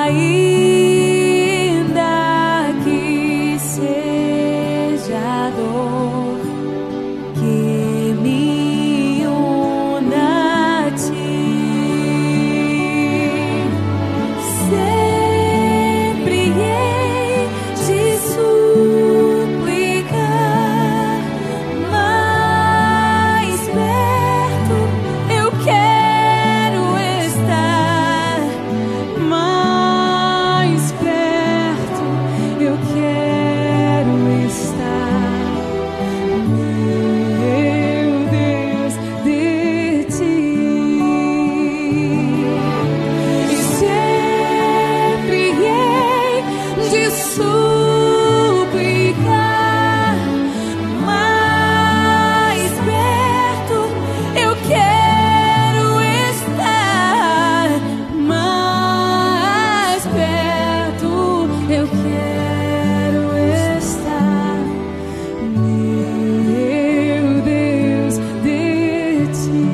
ainda que seja dor que me una a ti, sempre hei de suplicar mais perto. Eu quero estar mais perto. Eu quero estar, meu Deus, de ti. E sempre hei de suplicar mais perto. Eu quero estar mais perto. Eu quero estar, meu Deus, de ti.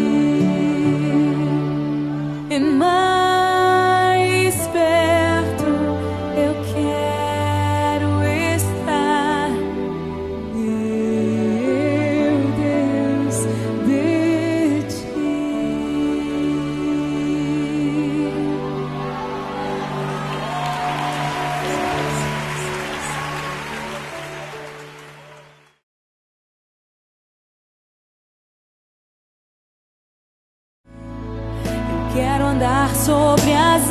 E mais perto eu quero estar, meu Deus, de ti. Quero andar sobre as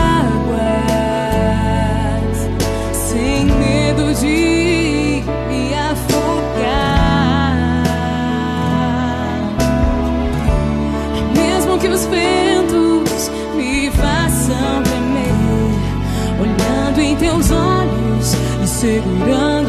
águas, sem medo de me afogar. Mesmo que os ventos me façam tremer, olhando em teus olhos e segurando